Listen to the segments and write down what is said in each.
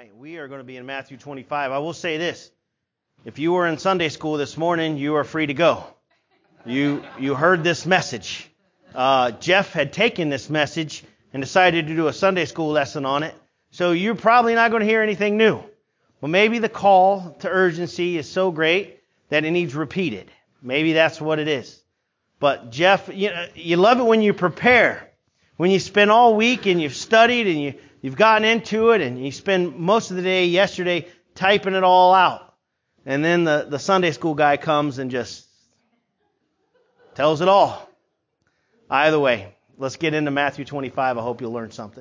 right, we are going to be in Matthew 25. I will say this. If you were in Sunday school this morning, you are free to go. You heard this message. Jeff had taken this message and decided to do a Sunday school lesson on it. So you're probably not going to hear anything new. Well, maybe the call to urgency is so great that it needs repeated. Maybe that's what it is. But Jeff, you love it when you prepare. When you spend all week and you've studied and you've gotten into it and you spend most of the day yesterday typing it all out. And then the Sunday school guy comes and just tells it all. Either way, let's get into Matthew 25. I hope you'll learn something.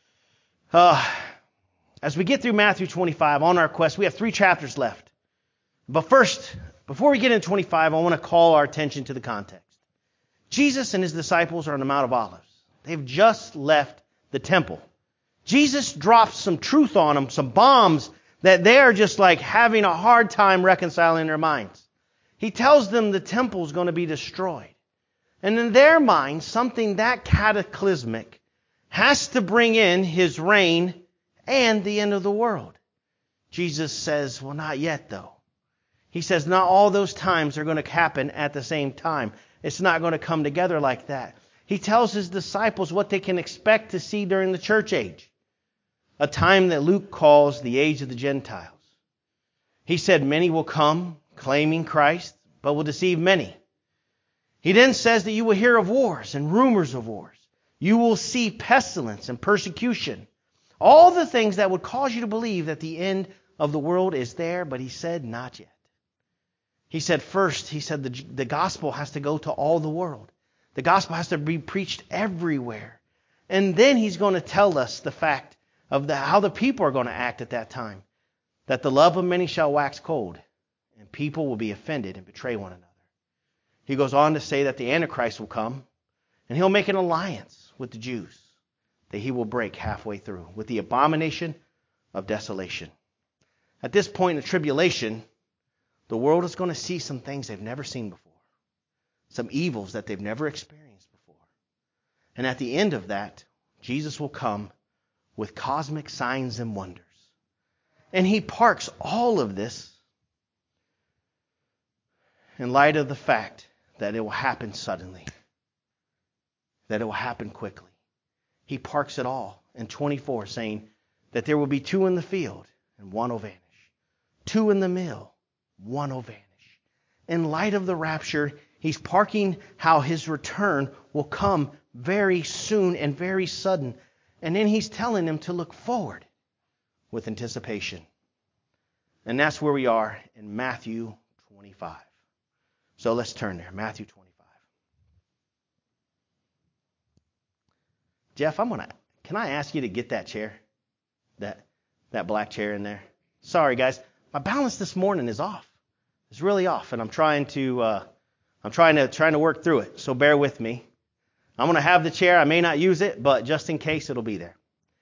As we get through Matthew 25 on our quest, we have 3 chapters left. But first, before we get into 25, I want to call our attention to the context. Jesus and his disciples are on the Mount of Olives. They've just left the temple. Jesus drops some truth on them, some bombs that they are just like having a hard time reconciling in their minds. He tells them the temple is going to be destroyed. And in their minds, something that cataclysmic has to bring in his reign and the end of the world. Jesus says, well, not yet though. He says, not all those times are going to happen at the same time. It's not going to come together like that. He tells his disciples what they can expect to see during the church age. A time that Luke calls the age of the Gentiles. He said many will come claiming Christ, but will deceive many. He then says that you will hear of wars and rumors of wars. You will see pestilence and persecution. All the things that would cause you to believe that the end of the world is there, but he said not yet. He said first, the gospel has to go to all the world. The gospel has to be preached everywhere. And then he's going to tell us the fact of how the people are going to act at that time. That the love of many shall wax cold, and people will be offended and betray one another. He goes on to say that the Antichrist will come, and he'll make an alliance with the Jews that he will break halfway through with the abomination of desolation. At this point in the tribulation, the world is going to see some things they've never seen before. Some evils that they've never experienced before. And at the end of that, Jesus will come with cosmic signs and wonders. And he parks all of this in light of the fact that it will happen suddenly. That it will happen quickly. He parks it all in 24 saying that there will be 2 in the field and 1 will vanish. 2 in the mill, 1 will vanish. In light of the rapture, he's parking how his return will come very soon and very sudden. And then he's telling them to look forward with anticipation. And that's where we are in Matthew 25. So let's turn there. Matthew 25. Jeff, can I ask you to get that chair? That black chair in there? Sorry, guys. My balance this morning is off. It's really off, and I'm trying to work through it. So bear with me. I'm going to have the chair. I may not use it, but just in case, it'll be there.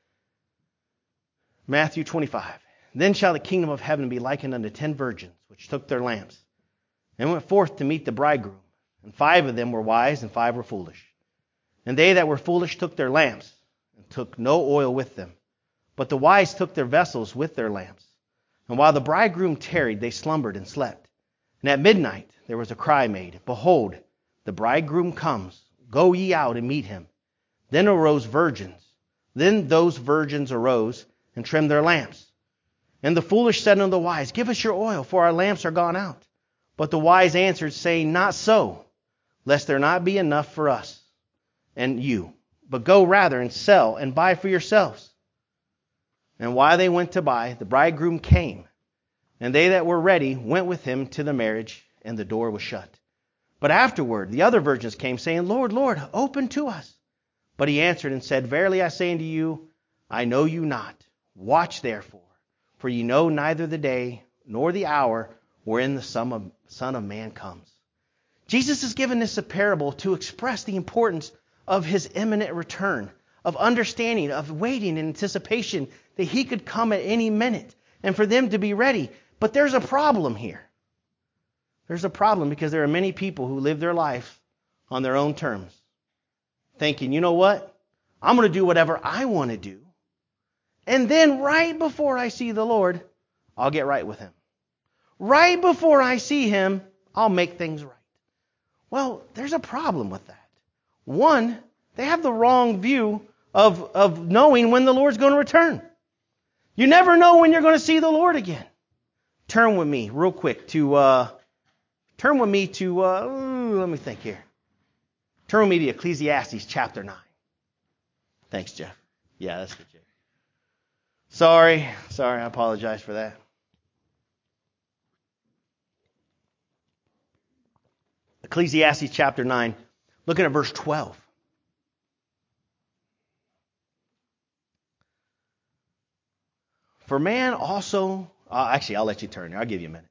Matthew 25. Then shall the kingdom of heaven be likened unto 10 virgins, which took their lamps, and went forth to meet the bridegroom. And 5 of them were wise, and 5 were foolish. And they that were foolish took their lamps, and took no oil with them. But the wise took their vessels with their lamps. And while the bridegroom tarried, they slumbered and slept. And at midnight there was a cry made, Behold, the bridegroom comes. Go ye out and meet him. Then arose virgins. Then those virgins arose and trimmed their lamps. And the foolish said unto the wise, Give us your oil, for our lamps are gone out. But the wise answered, saying, Not so, lest there not be enough for us and you. But go rather and sell and buy for yourselves. And while they went to buy, the bridegroom came. And they that were ready went with him to the marriage, and the door was shut. But afterward the other virgins came, saying, Lord, Lord, open to us. But he answered and said, Verily I say unto you, I know you not. Watch therefore, for ye know neither the day nor the hour wherein the Son of Man comes. Jesus is given this a parable to express the importance of his imminent return, of understanding, of waiting in anticipation that he could come at any minute, and for them to be ready. But there's a problem here. There's a problem because there are many people who live their life on their own terms, thinking, you know what? I'm going to do whatever I want to do, And then right before I see the Lord, I'll get right with Him. Right before I see Him, I'll make things right. Well, there's a problem with that. One, they have the wrong view of knowing when the Lord's going to return. You never know when you're going to see the Lord again. Turn with me real quick to, let me think here. Turn with me to Ecclesiastes chapter 9. Thanks, Jeff. Yeah, that's good, Jeff. Sorry, I apologize for that. Ecclesiastes chapter 9, looking at verse 12. For man also, actually, I'll let you turn there. I'll give you a minute.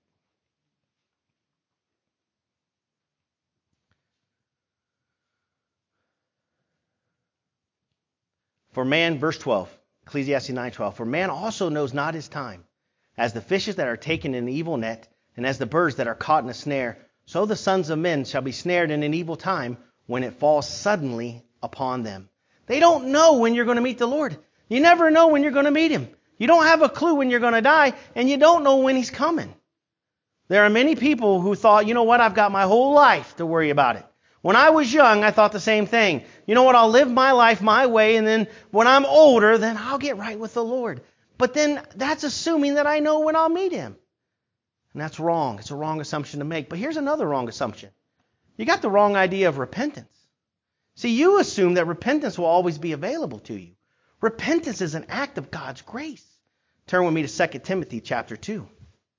For man, verse 12, Ecclesiastes 9:12. For man also knows not his time, as the fishes that are taken in an evil net, and as the birds that are caught in a snare, so the sons of men shall be snared in an evil time when it falls suddenly upon them. They don't know when you're going to meet the Lord. You never know when you're going to meet Him. You don't have a clue when you're going to die, and you don't know when He's coming. There are many people who thought, you know what, I've got my whole life to worry about it. When I was young, I thought the same thing. You know what, I'll live my life my way, and then when I'm older, then I'll get right with the Lord. But then that's assuming that I know when I'll meet Him. And that's wrong. It's a wrong assumption to make. But here's another wrong assumption. You got the wrong idea of repentance. See, you assume that repentance will always be available to you. Repentance is an act of God's grace. Turn with me to 2 Timothy chapter 2.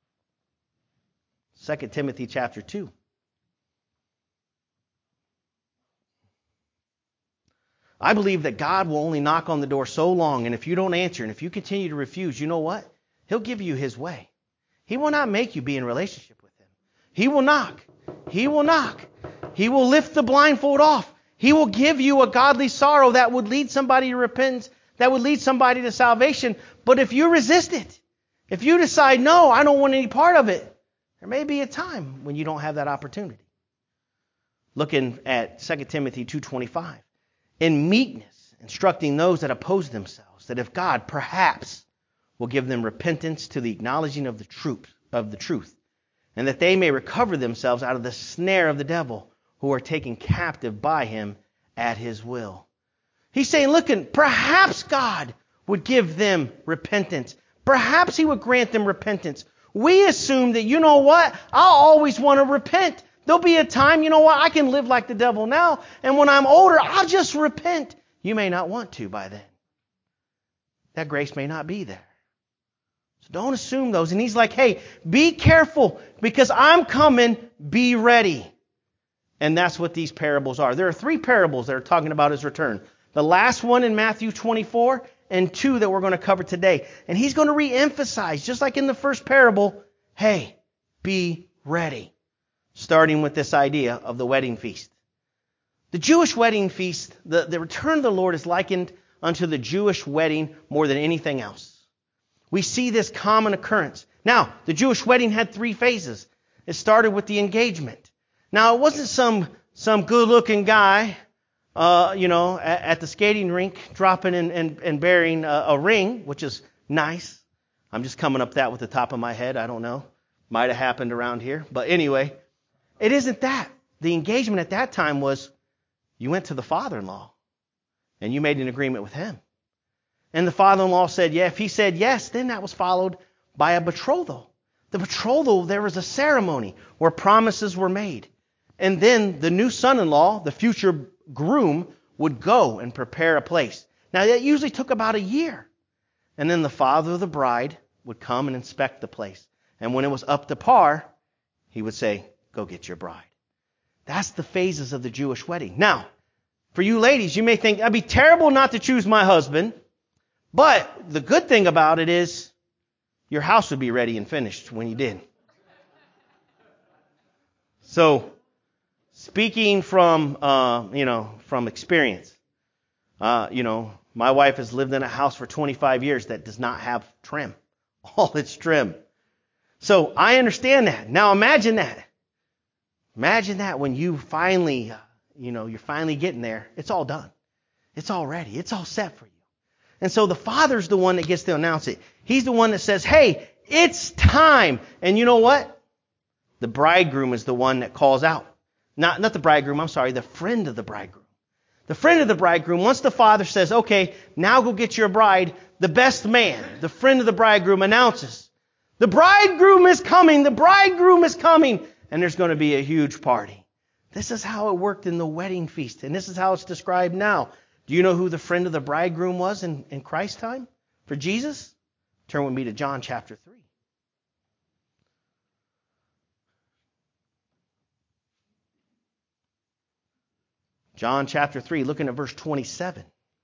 2 Timothy chapter 2. I believe that God will only knock on the door so long, and if you don't answer, and if you continue to refuse, you know what? He'll give you His way. He will not make you be in relationship with Him. He will knock. He will knock. He will lift the blindfold off. He will give you a godly sorrow that would lead somebody to repentance, that would lead somebody to salvation. But if you resist it, if you decide, no, I don't want any part of it, there may be a time when you don't have that opportunity. Looking at 2 Timothy 2:25. In meekness, instructing those that oppose themselves, that if God perhaps will give them repentance to the acknowledging of the truth, and that they may recover themselves out of the snare of the devil, who are taken captive by him at his will. He's saying, look, perhaps God would give them repentance. Perhaps He would grant them repentance. We assume that, you know what, I'll always want to repent. There'll be a time, you know what, I can live like the devil now, and when I'm older, I'll just repent. You may not want to by then. That grace may not be there. So don't assume those. And He's like, hey, be careful, because I'm coming, be ready. And that's what these parables are. There are 3 parables that are talking about His return. The last one in Matthew 24, and 2 that we're going to cover today. And He's going to re-emphasize, just like in the first parable, hey, be ready. Starting with this idea of the wedding feast. The Jewish wedding feast, the return of the Lord is likened unto the Jewish wedding more than anything else. We see this common occurrence. Now, the Jewish wedding had 3 phases. It started with the engagement. Now, it wasn't some good-looking guy, at the skating rink dropping and bearing a ring, which is nice. I'm just coming up that with the top of my head. I don't know. Might have happened around here. But anyway, it isn't that. The engagement at that time was you went to the father-in-law and you made an agreement with him. And the father-in-law said, yeah, if he said yes, then that was followed by a betrothal. The betrothal, there was a ceremony where promises were made. And then the new son-in-law, the future groom, would go and prepare a place. Now, that usually took about a year. And then the father of the bride would come and inspect the place. And when it was up to par, he would say, go get your bride. That's the phases of the Jewish wedding. Now, for you ladies, you may think, that'd be terrible not to choose my husband. But the good thing about it is your house would be ready and finished when you did. So, speaking from experience, my wife has lived in a house for 25 years that does not have trim. All its trim. So I understand that. Now imagine that. Imagine that when you finally, you're finally getting there. It's all done. It's all ready. It's all set for you. And so the Father's the one that gets to announce it. He's the one that says, hey, it's time. And you know what? The bridegroom is the one that calls out. Not the bridegroom, I'm sorry, the friend of the bridegroom. The friend of the bridegroom, once the Father says, okay, now go get your bride, the best man, the friend of the bridegroom announces, the bridegroom is coming, the bridegroom is coming, and there's going to be a huge party. This is how it worked in the wedding feast, and this is how it's described now. Do you know who the friend of the bridegroom was in Christ's time? For Jesus? Turn with me to John chapter 3. John chapter 3, looking at verse 27.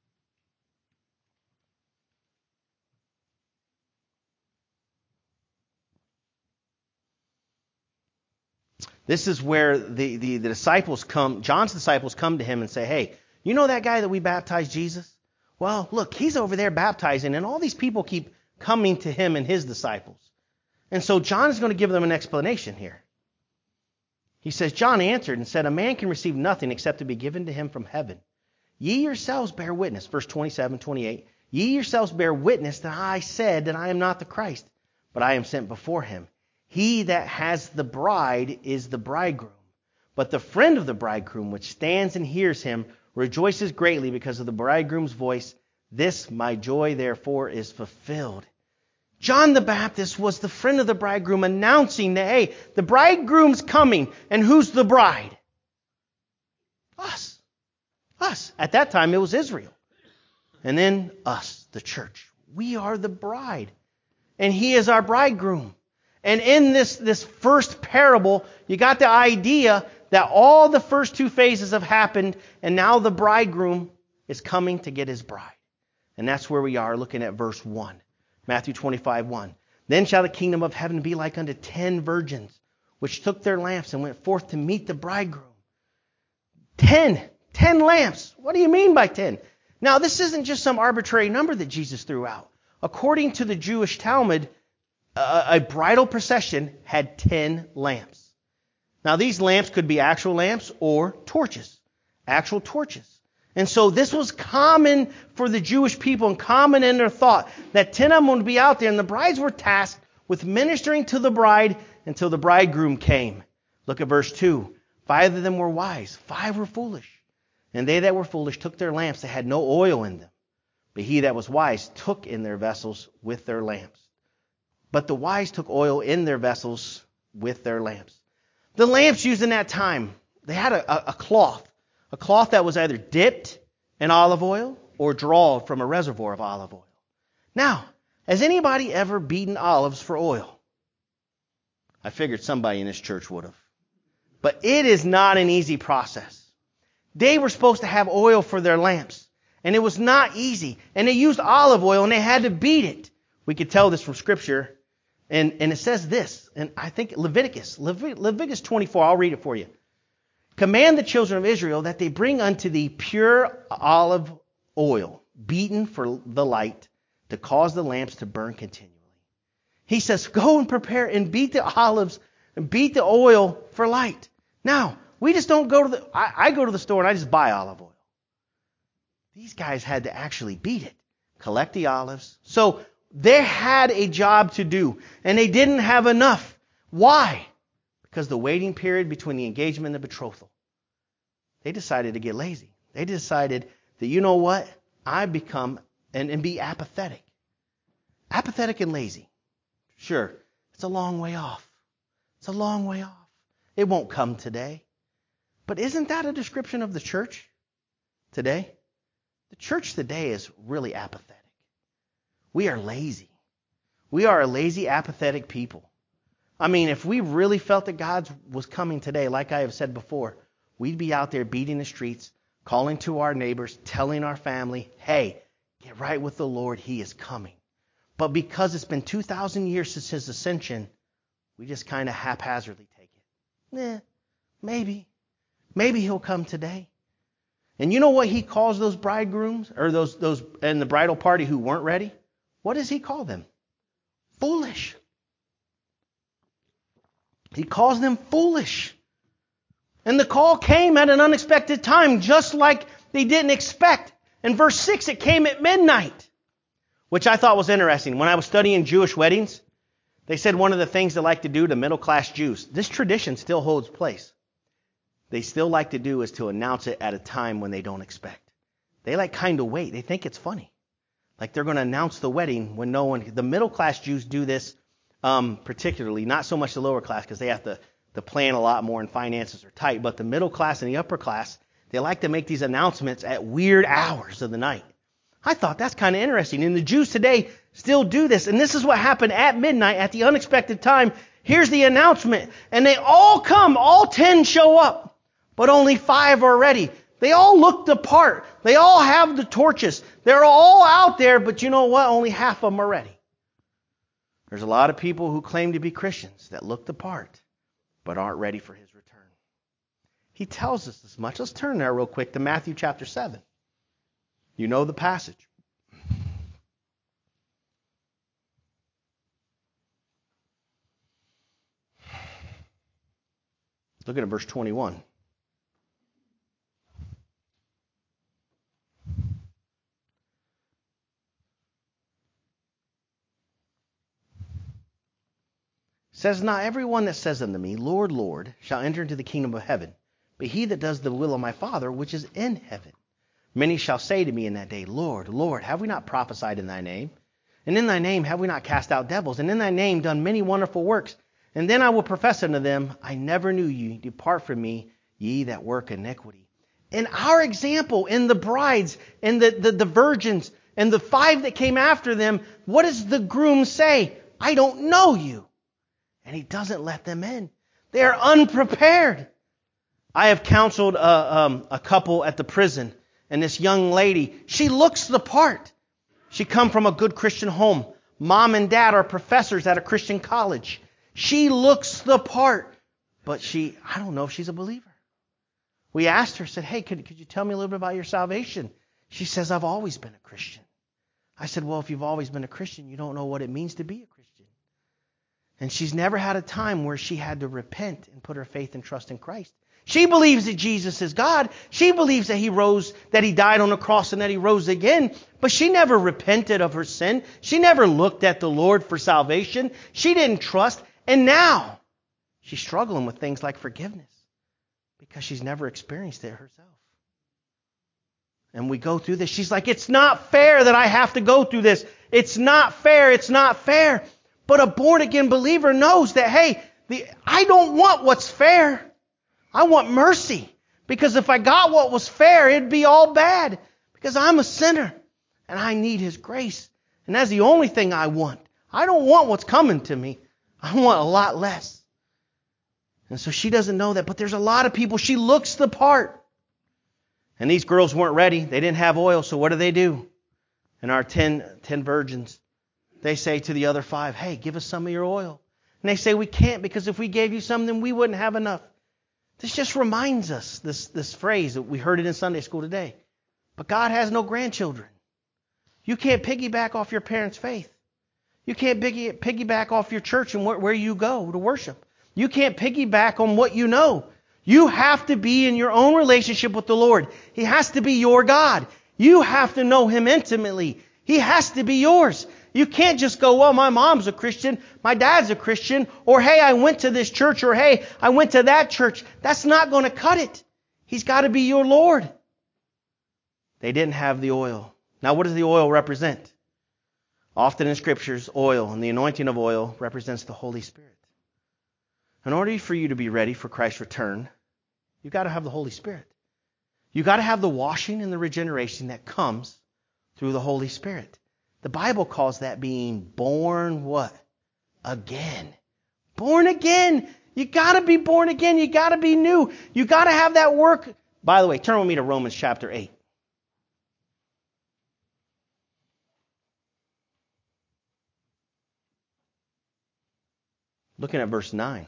This is where the disciples come, John's disciples come to him and say, hey, you know that guy that we baptized, Jesus? Well, look, he's over there baptizing, and all these people keep coming to him and his disciples. And so John is going to give them an explanation here. He says, John answered and said, a man can receive nothing except to be given to him from heaven. Ye yourselves bear witness, verse 27, 28. Ye yourselves bear witness that I said that I am not the Christ, but I am sent before him. He that has the bride is the bridegroom. But the friend of the bridegroom, which stands and hears him, rejoices greatly because of the bridegroom's voice. This my joy therefore is fulfilled. John the Baptist was the friend of the bridegroom announcing that, hey, the bridegroom's coming. And who's the bride? Us. Us. At that time, it was Israel. And then us, the church. We are the bride. And he is our bridegroom. And in this first parable, you got the idea that all the first two phases have happened, and now the bridegroom is coming to get his bride. And that's where we are, looking at verse 1. Matthew 25:1. Then shall the kingdom of heaven be like unto 10 virgins, which took their lamps and went forth to meet the bridegroom. 10 lamps. What do you mean by 10? Now, this isn't just some arbitrary number that Jesus threw out. According to the Jewish Talmud, a bridal procession had 10 lamps. Now, these lamps could be actual lamps or torches. Actual torches. And so this was common for the Jewish people and common in their thought that 10 of them would be out there, and the brides were tasked with ministering to the bride until the bridegroom came. Look at verse 2. 5 of them were wise, 5 were foolish. And they that were foolish took their lamps that had no oil in them. But he that was wise took in their vessels with their lamps. But the wise took oil in their vessels with their lamps. The lamps used in that time, they had a cloth. A cloth that was either dipped in olive oil or drawn from a reservoir of olive oil. Now, has anybody ever beaten olives for oil? I figured somebody in this church would have. But it is not an easy process. They were supposed to have oil for their lamps. And it was not easy. And they used olive oil and they had to beat it. We could tell this from Scripture. And it says this. And I think Leviticus 24, I'll read it for you. Command the children of Israel that they bring unto thee pure olive oil, beaten for the light, to cause the lamps to burn continually. He says, go and prepare and beat the olives and beat the oil for light. Now, we just don't go to I go to the store and I just buy olive oil. These guys had to actually beat it, collect the olives. So they had a job to do, and they didn't have enough. Why? Because the waiting period between the engagement and the betrothal. They decided to get lazy. They decided that, you know what? I become and be apathetic. Apathetic and lazy. Sure, it's a long way off. It's a long way off. It won't come today. But isn't that a description of the church today? The church today is really apathetic. We are lazy. We are a lazy, apathetic people. I mean, if we really felt that God was coming today, like I have said before, we'd be out there beating the streets, calling to our neighbors, telling our family, hey, get right with the Lord, He is coming. But because it's been 2,000 years since His ascension, we just kind of haphazardly take it. Maybe. Maybe He'll come today. And you know what He calls those bridegrooms, or those in the bridal party who weren't ready? What does He call them? Foolish. He calls them foolish. And the call came at an unexpected time, just like they didn't expect. In verse 6, it came at midnight. which I thought was interesting. When I was studying Jewish weddings, they said one of the things they like to do to middle-class Jews, this tradition still holds place. They still like to do is to announce it at a time when they don't expect. They like kind of wait. They think it's funny. Like they're going to announce the wedding when no one, the middle-class Jews do this particularly, not so much the lower class because they have to plan a lot more and finances are tight, but the middle class and the upper class, they like to make these announcements at weird hours of the night. I thought that's kind of interesting. And the Jews today still do this. And this is what happened at midnight at the unexpected time. Here's the announcement. And they all come. All 10 show up. But only 5 are ready. They all look the part. They all have the torches. They're all out there. But you know what? Only half of them are ready. There's a lot of people who claim to be Christians that look the part but aren't ready for His return. He tells us this much. Let's turn there real quick to Matthew chapter 7. You know the passage. Look at verse 21. It says, "Not everyone that says unto me, Lord, Lord, shall enter into the kingdom of heaven, but he that does the will of my Father which is in heaven. Many shall say to me in that day, Lord, Lord, have we not prophesied in thy name? And in thy name have we not cast out devils? And in thy name done many wonderful works? And then I will profess unto them, I never knew you. Depart from me, ye that work iniquity." In our example, in the brides, and the virgins, and the 5 that came after them, what does the groom say? I don't know you. And he doesn't let them in. They are unprepared. I have counseled a couple at the prison. And this young lady, she looks the part. She come from a good Christian home. Mom and dad are professors at a Christian college. She looks the part. But I don't know if she's a believer. We asked her, said, hey, could you tell me a little bit about your salvation? She says, I've always been a Christian. I said, well, if you've always been a Christian, you don't know what it means to be a Christian. And she's never had a time where she had to repent and put her faith and trust in Christ. She believes that Jesus is God. She believes that He rose, that He died on the cross and that He rose again. But she never repented of her sin. She never looked at the Lord for salvation. She didn't trust. And now she's struggling with things like forgiveness because she's never experienced it herself. And we go through this. She's like, it's not fair that I have to go through this. It's not fair. It's not fair. But a born-again believer knows that, hey, I don't want what's fair. I want mercy. Because if I got what was fair, it'd be all bad. Because I'm a sinner. And I need His grace. And that's the only thing I want. I don't want what's coming to me. I want a lot less. And so she doesn't know that. But there's a lot of people. She looks the part. And these girls weren't ready. They didn't have oil. So what do? And our 10 virgins, they say to the other 5, hey, give us some of your oil. And they say, we can't, because if we gave you some, then we wouldn't have enough. This just reminds us, this phrase, that we heard it in Sunday school today. But God has no grandchildren. You can't piggyback off your parents' faith. You can't piggyback off your church and where you go to worship. You can't piggyback on what you know. You have to be in your own relationship with the Lord. He has to be your God. You have to know Him intimately. He has to be yours. You can't just go, well, my mom's a Christian, my dad's a Christian, or hey, I went to this church, or hey, I went to that church. That's not going to cut it. He's got to be your Lord. They didn't have the oil. Now, what does the oil represent? Often in Scriptures, oil and the anointing of oil represents the Holy Spirit. In order for you to be ready for Christ's return, you've got to have the Holy Spirit. You've got to have the washing and the regeneration that comes through the Holy Spirit. The Bible calls that being born what? Again. Born again. You got to be born again. You got to be new. You got to have that work. By the way, turn with me to Romans chapter 8. Looking at verse 9.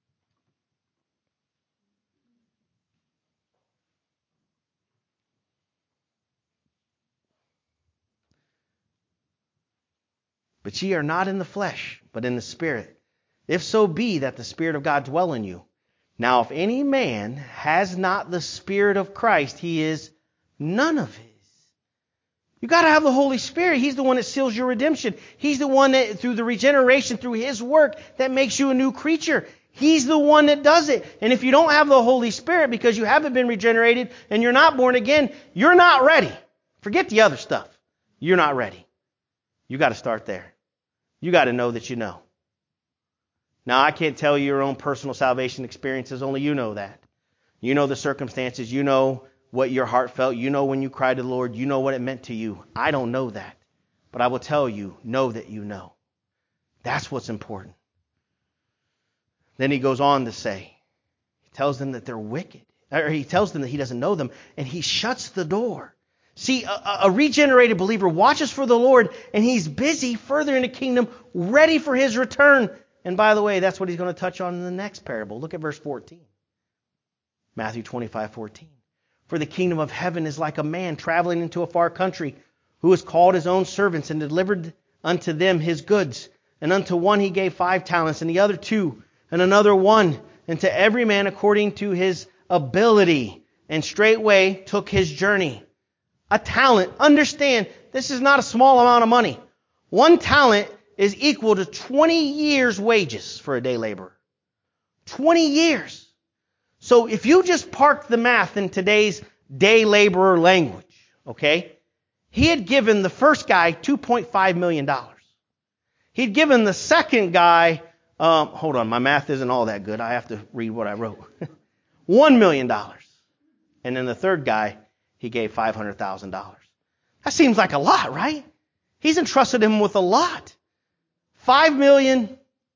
But ye are not in the flesh, but in the Spirit, if so be that the Spirit of God dwell in you. Now if any man has not the Spirit of Christ, he is none of His. You got to have the Holy Spirit. He's the one that seals your redemption. He's the one that, through the regeneration, through His work, that makes you a new creature. He's the one that does it. And if you don't have the Holy Spirit because you haven't been regenerated and you're not born again, you're not ready. Forget the other stuff. You're not ready. You got to start there. You got to know that you know. Now, I can't tell you your own personal salvation experiences. Only you know that. You know the circumstances. You know what your heart felt. You know when you cried to the Lord. You know what it meant to you. I don't know that. But I will tell you, know that you know. That's what's important. Then he goes on to say, he tells them that they're wicked. Or he tells them that he doesn't know them. And he shuts the door. See, a regenerated believer watches for the Lord, and he's busy further in the kingdom, ready for His return. And by the way, that's what he's going to touch on in the next parable. Look at verse 14. Matthew 25:14. For the kingdom of heaven is like a man traveling into a far country, who has called his own servants and delivered unto them his goods. And unto one he gave 5 talents, and the other 2, and another 1, and to every man according to his ability. And straightway took his journey. A talent. Understand, this is not a small amount of money. 1 talent is equal to 20 years' wages for a day laborer. 20 years. So if you just parked the math in today's day laborer language, okay, he had given the first guy $2.5 million. He'd given the second guy, hold on, my math isn't all that good. I have to read what I wrote. $1 million. And then the third guy, he gave $500,000. That seems like a lot, right? He's entrusted him with a lot. 5 million,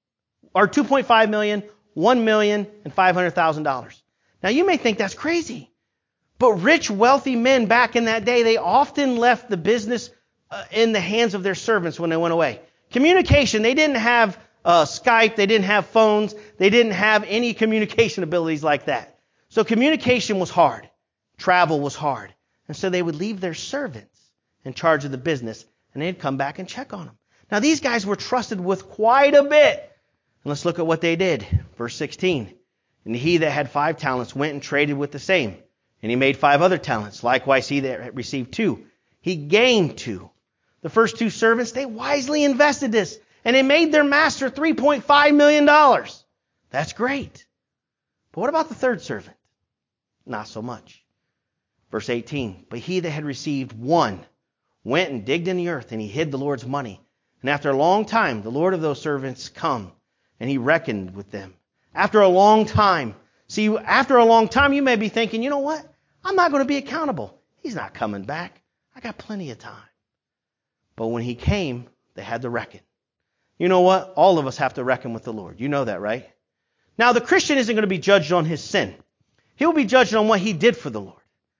or 2.5 million, 1 million, and $500,000. Now you may think that's crazy. But rich, wealthy men back in that day, they often left the business in the hands of their servants when they went away. Communication, they didn't have Skype, they didn't have phones, they didn't have any communication abilities like that. So communication was hard. Travel was hard. And so they would leave their servants in charge of the business, and they'd come back and check on them. Now these guys were trusted with quite a bit. And let's look at what they did. Verse 16. And he that had 5 talents went and traded with the same. And he made 5 other talents. Likewise he that had received 2. He gained 2. The first 2 servants, they wisely invested this. And they made their master $3.5 million. That's great. But what about the third servant? Not so much. Verse 18, but he that had received 1 went and digged in the earth, and he hid the Lord's money. And after a long time, the Lord of those servants come, and he reckoned with them. After a long time. See, after a long time, you may be thinking, you know what? I'm not going to be accountable. He's not coming back. I got plenty of time. But when he came, they had to reckon. You know what? All of us have to reckon with the Lord. You know that, right? Now, the Christian isn't going to be judged on his sin. He'll be judged on what he did for the Lord.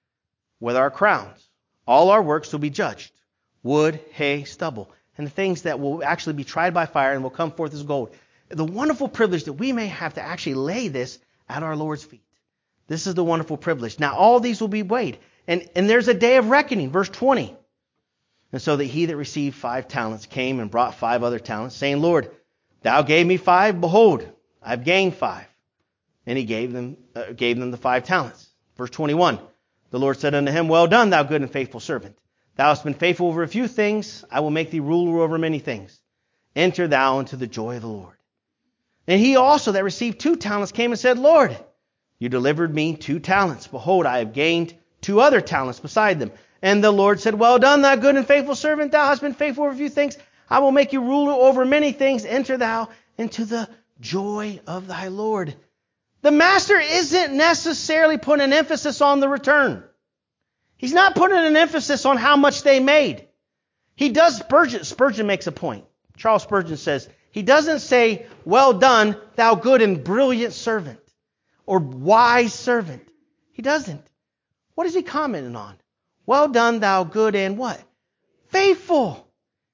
With our crowns, all our works will be judged. Wood, hay, stubble, and the things that will actually be tried by fire and will come forth as gold. The wonderful privilege that we may have to actually lay this at our Lord's feet. This is the wonderful privilege. Now all these will be weighed. And there's a day of reckoning, verse 20. And so that he that received 5 talents came and brought 5 other talents, saying, Lord, thou gave me 5, behold, I've gained 5. And he gave them the 5 talents. Verse 21. The Lord said unto him, well done, thou good and faithful servant. Thou hast been faithful over a few things. I will make thee ruler over many things. Enter thou into the joy of the Lord. And he also that received 2 talents came and said, Lord, you delivered me 2 talents. Behold, I have gained 2 other talents beside them. And the Lord said, well done, thou good and faithful servant. Thou hast been faithful over a few things. I will make you ruler over many things. Enter thou into the joy of thy Lord. The master isn't necessarily putting an emphasis on the return. He's not putting an emphasis on how much they made. He does, Spurgeon makes a point. Charles Spurgeon says, he doesn't say, well done, thou good and brilliant servant, or wise servant. He doesn't. What is he commenting on? Well done, thou good and what? Faithful.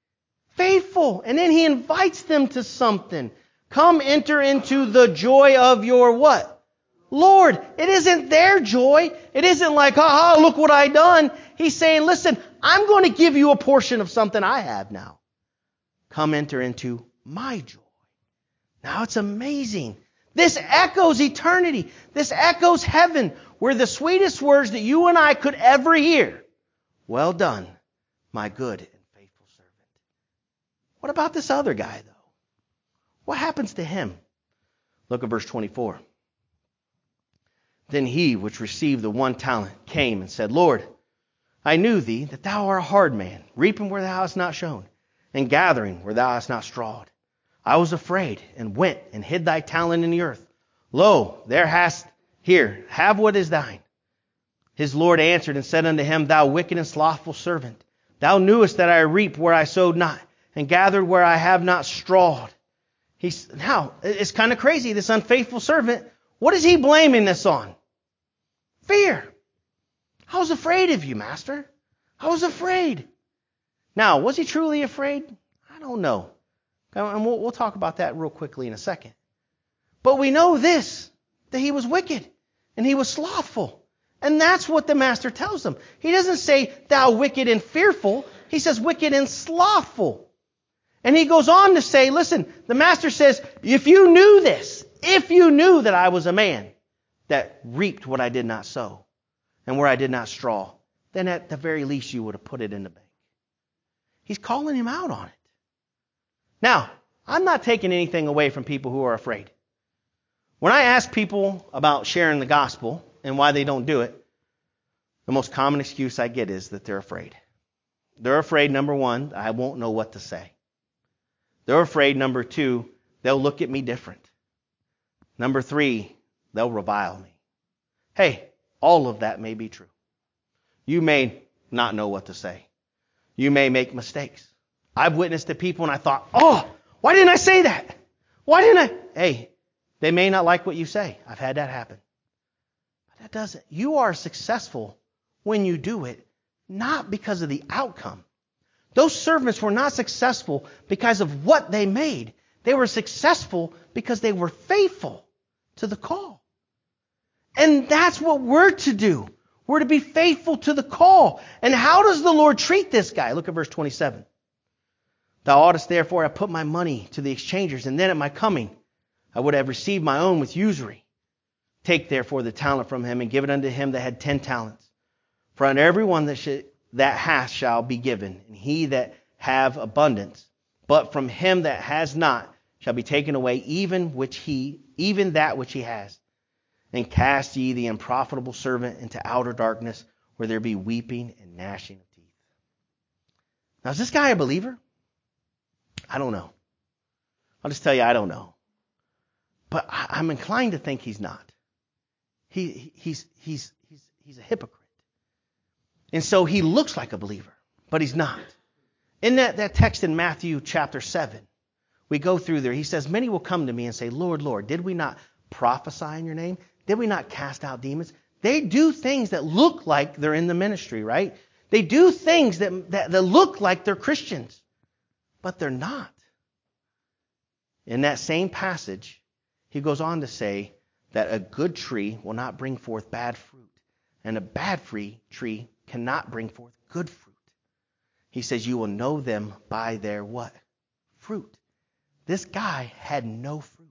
Faithful. And then he invites them to something. Come enter into the joy of your what? Lord. It isn't their joy. It isn't like, look what I done. He's saying, listen, I'm going to give you a portion of something I have now. Come enter into my joy. Now it's amazing. This echoes eternity. This echoes heaven, where the sweetest words that you and I could ever hear. Well done, my good and faithful servant. What about this other guy, though? What happens to him? Look at verse 24. Then he which received the 1 talent came and said, Lord, I knew thee that thou art a hard man, reaping where thou hast not sown, and gathering where thou hast not strawed. I was afraid, and went and hid thy talent in the earth. Lo, there hast here, have what is thine. His Lord answered and said unto him, Thou wicked and slothful servant, thou knewest that I reap where I sowed not, and gathered where I have not strawed. Now, it's kind of crazy, this unfaithful servant. What is he blaming this on? Fear. I was afraid of you, master. I was afraid. Now, was he truly afraid? I don't know. And we'll talk about that real quickly in a second. But we know this, that he was wicked and he was slothful. And that's what the master tells him. He doesn't say, thou wicked and fearful. He says, wicked and slothful. And he goes on to say, listen, the master says, if you knew this, if you knew that I was a man that reaped what I did not sow and where I did not straw, then at the very least you would have put it in the bank. He's calling him out on it. Now, I'm not taking anything away from people who are afraid. When I ask people about sharing the gospel and why they don't do it, the most common excuse I get is that they're afraid. They're afraid, number one, I won't know what to say. They're afraid, number two, they'll look at me different. Number three, they'll revile me. Hey, all of that may be true. You may not know what to say. You may make mistakes. I've witnessed to people and I thought, oh, why didn't I say that? Why didn't I? Hey, they may not like what you say. I've had that happen. But that doesn't. You are successful when you do it, not because of the outcome. Those servants were not successful because of what they made. They were successful because they were faithful to the call. And that's what we're to do. We're to be faithful to the call. And how does the Lord treat this guy? Look at verse 27. Thou oughtest therefore have put my money to the exchangers, and then at my coming I would have received my own with usury. Take therefore the talent from him, and give it unto him that had 10 talents. For unto every one that hath shall be given, and he that have abundance. But from him that has not shall be taken away even that which he has. And cast ye the unprofitable servant into outer darkness, where there be weeping and gnashing of teeth. Now, is this guy a believer? I don't know. I'll just tell you, I don't know. But I'm inclined to think he's not. He's a hypocrite. And so he looks like a believer, but he's not. In that text in Matthew chapter 7, we go through there. He says, many will come to me and say, Lord, Lord, did we not prophesy in your name? Did we not cast out demons? They do things that look like they're in the ministry, right? They do things that look like they're Christians, but they're not. In that same passage, he goes on to say that a good tree will not bring forth bad fruit, and a bad tree cannot bring forth good fruit. He says, you will know them by their what? Fruit. This guy had no fruit.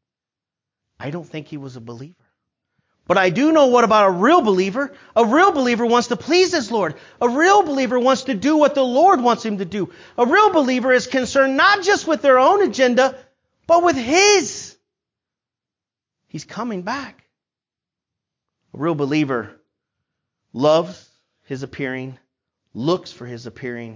I don't think he was a believer. But I do know what about a real believer? A real believer wants to please his Lord. A real believer wants to do what the Lord wants him to do. A real believer is concerned not just with their own agenda, but with his. He's coming back. A real believer loves his appearing, looks for his appearing,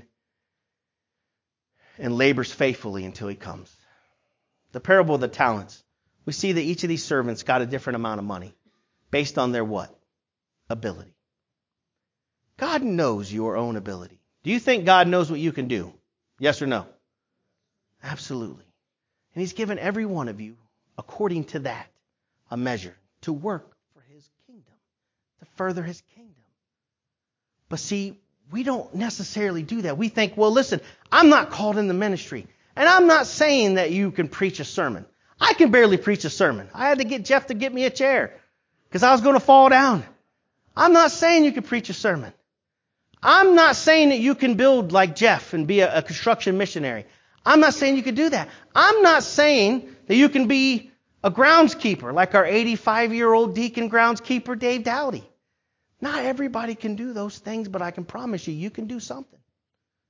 and labors faithfully until he comes. The parable of the talents. We see that each of these servants got a different amount of money based on their what? Ability. God knows your own ability. Do you think God knows what you can do? Yes or no? Absolutely. And he's given every one of you, according to that, a measure to work for his kingdom, to further his kingdom. But see, we don't necessarily do that. We think, well, listen, I'm not called in the ministry. And I'm not saying that you can preach a sermon. I can barely preach a sermon. I had to get Jeff to get me a chair because I was going to fall down. I'm not saying you can preach a sermon. I'm not saying that you can build like Jeff and be a construction missionary. I'm not saying you can do that. I'm not saying that you can be a groundskeeper like our 85-year-old deacon groundskeeper, Dave Dowdy. Not everybody can do those things, but I can promise you, you can do something.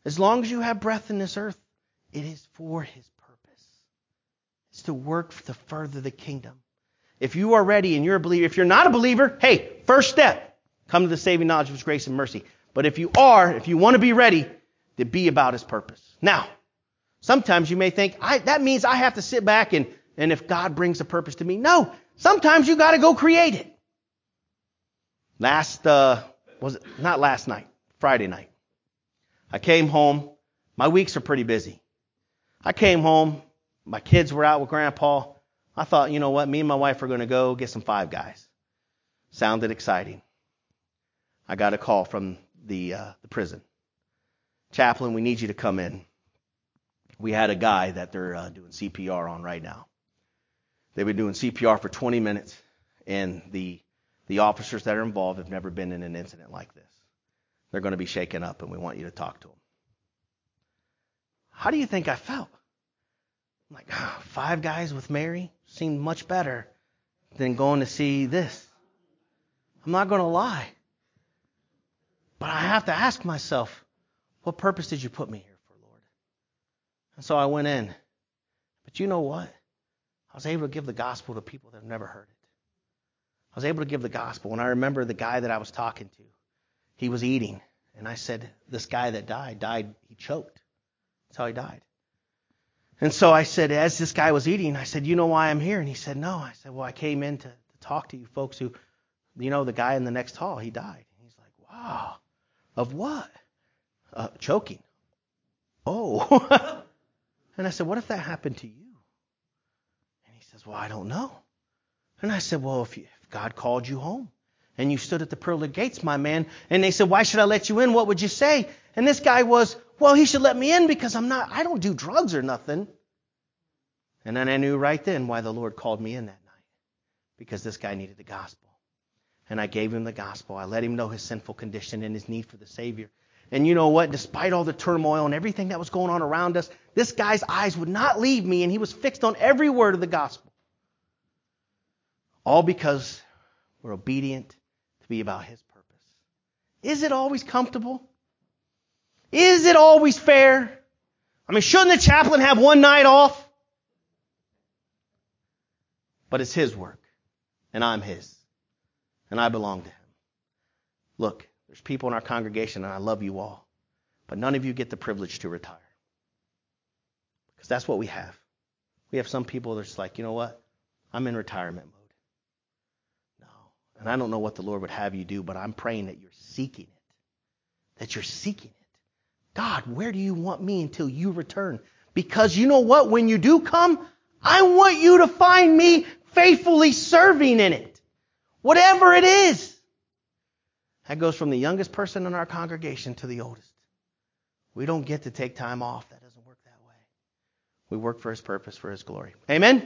As long as you have breath in this earth, it is for His purpose. It's to work to further the kingdom. If you are ready and you're a believer, if you're not a believer, hey, first step, come to the saving knowledge of His grace and mercy. But if you want to be ready, to be about His purpose. Now, sometimes you may think, that means I have to sit back and if God brings a purpose to me. No, sometimes you got to go create it. Friday night. I came home. My weeks are pretty busy. I came home. My kids were out with Grandpa. I thought, you know what? Me and my wife are going to go get some Five Guys. Sounded exciting. I got a call from the prison. Chaplain, we need you to come in. We had a guy that they're doing CPR on right now. They've been doing CPR for 20 minutes, and the officers that are involved have never been in an incident like this. They're going to be shaken up, and we want you to talk to them. How do you think I felt? I'm like, Five Guys with Mary seemed much better than going to see this. I'm not going to lie. But I have to ask myself, what purpose did you put me here for, Lord? And so I went in. But you know what? I was able to give the gospel to people that have never heard it. I was able to give the gospel. And I remember the guy that I was talking to. He was eating. And I said, this guy that died, he choked. That's how he died. And so I said, as this guy was eating, I said, you know why I'm here? And he said, no. I said, well, I came in to talk to you folks who, the guy in the next hall, he died. And he's like, wow. Of what? Choking. Oh. And I said, what if that happened to you? And he says, well, I don't know. And I said, well, if God called you home and you stood at the pearly gates, my man, and they said, why should I let you in? What would you say? And this guy was, well, he should let me in because I don't do drugs or nothing. And then I knew right then why the Lord called me in that night. Because this guy needed the gospel. And I gave him the gospel. I let him know his sinful condition and his need for the Savior. And you know what? Despite all the turmoil and everything that was going on around us, this guy's eyes would not leave me, and he was fixed on every word of the gospel. All because we're obedient to be about His purpose. Is it always comfortable? Is it always fair? I mean, shouldn't the chaplain have one night off? But it's His work, and I'm His, and I belong to Him. Look, there's people in our congregation, and I love you all, but none of you get the privilege to retire. Because that's what we have. We have some people that's like, you know what? I'm in retirement mode. No. And I don't know what the Lord would have you do, but I'm praying that you're seeking it. That you're seeking it. God, where do you want me until you return? Because you know what? When you do come, I want you to find me faithfully serving in it. Whatever it is. That goes from the youngest person in our congregation to the oldest. We don't get to take time off. That doesn't work that way. We work for His purpose, for His glory. Amen?